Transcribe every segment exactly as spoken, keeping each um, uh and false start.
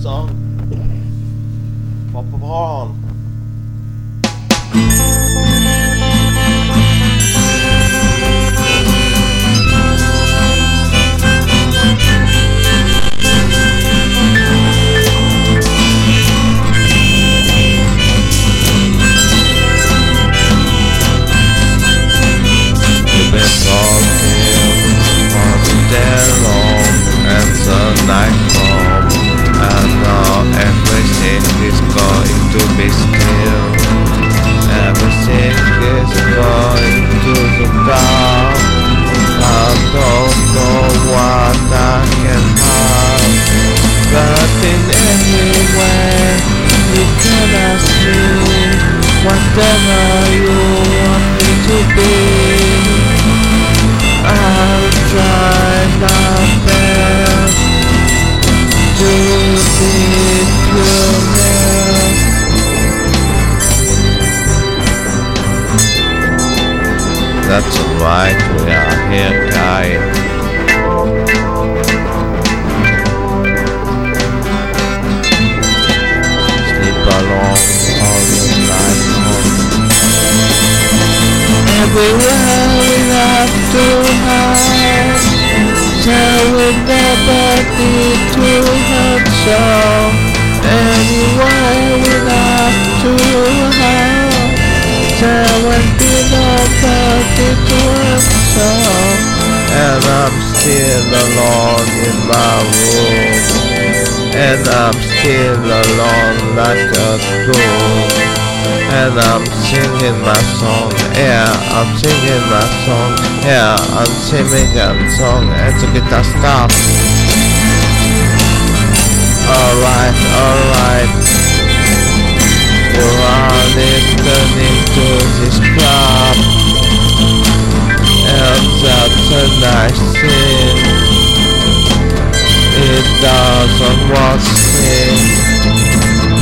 song. Pop pop on. You've been talking all day long and the night come, and now everything is going to be still. Everything is going to the dark. I don't know what I can have, but in any way you can ask me whatever you want me to be. I'll try my best to keep you near. That's alright, we are here, guy. Sleep along all the night long. Everywhere we have to hide, so we never need to hurt so. Anywhere we have to hide, there will be nobody to hurt so. And I'm still alone in my room, and I'm still alone like a fool. And I'm singing my song, yeah, I'm singing my song, yeah, I'm singing a song, and the guitar stops. Alright, alright, you are listening to this club, and that's a nice thing. It doesn't want sing.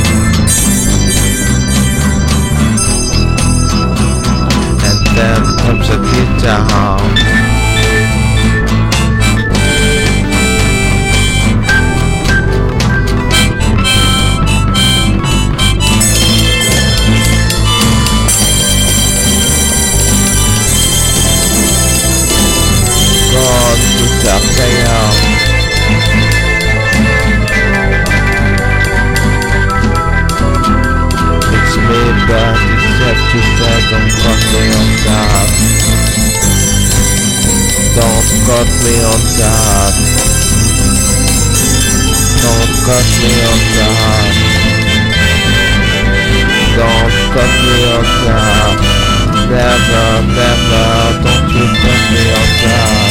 Then comes a guitar. Gone guitar player. It's me, but except you said don't cut me on that. Don't cut me on that. Don't cut me on that. Don't cut me on that. Never, never, don't you cut me on that.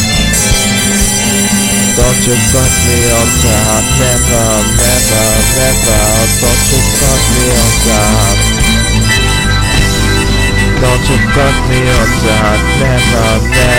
Don't you cut me on that. Never, never, never, don't you cut me on that. Don't you cut me on that. Never, never.